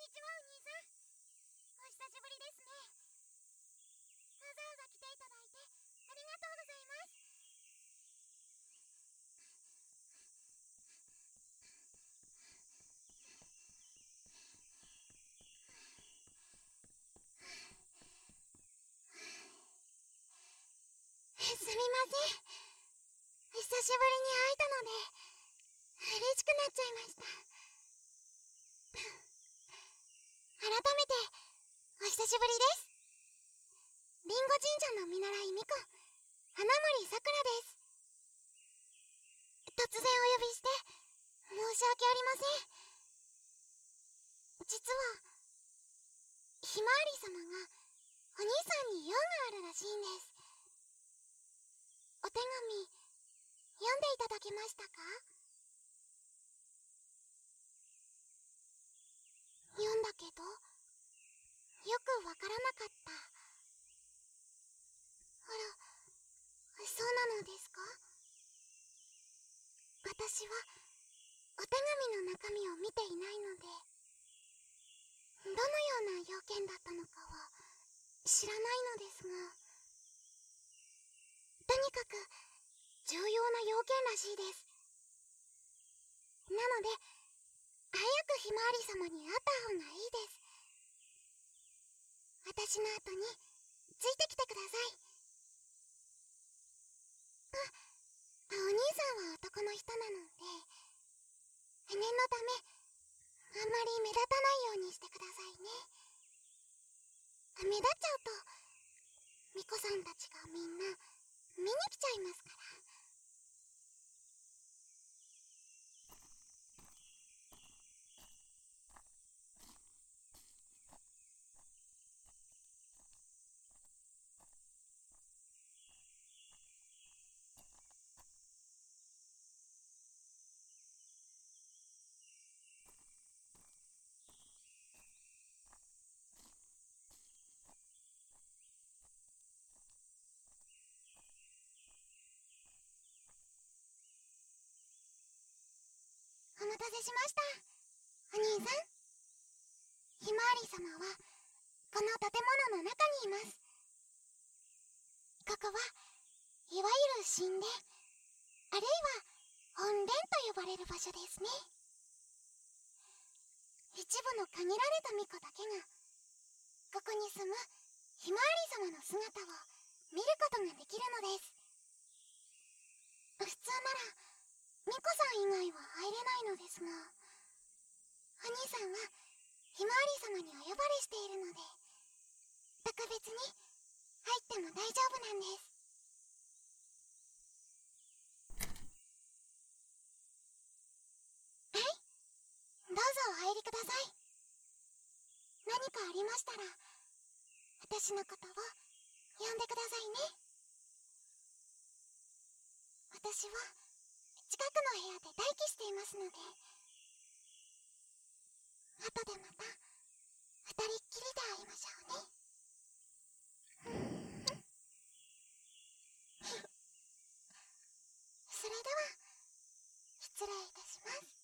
にちは、お兄さん。お久しぶりですね。わざわざ来ていただいてありがとうございます。すみません。久しぶりに会えたので嬉しくなっちゃいました。改めてお久しぶりです。リンゴ神社の見習いみこ、花森さくらです。突然お呼びして申し訳ありません。実はひまわり様がお兄さんに用があるらしいんです。お手紙読んでいただけましたか？読んだけどよくわからなかった。あら、そうなのですか？私はお手紙の中身を見ていないので、どのような要件だったのかは知らないのですが、とにかく重要な要件らしいです。なので早くひまわり様に会った方がいいです。私の後についてきてください。お兄さんは男の人なので、念のためあんまり目立たないようにしてくださいね。目立っちゃうとミコさんたちがみんな見に来ちゃいますから。お待たせしました、お兄さん。ひまわり様はこの建物の中にいます。ここはいわゆる神殿、あるいは本殿と呼ばれる場所ですね。一部の限られた巫女だけがここに住むひまわり様の姿を見ることができるのです。普通なら巫女さん以外は入れないのですが、お兄さんはひまわり様にお呼ばれしているので、特別に入っても大丈夫なんです。はい、どうぞお入りください。何かありましたら私のことを呼んでくださいね。私は近くの部屋で待機していますので、後でまた二人っきりで会いましょうね。それでは失礼いたします。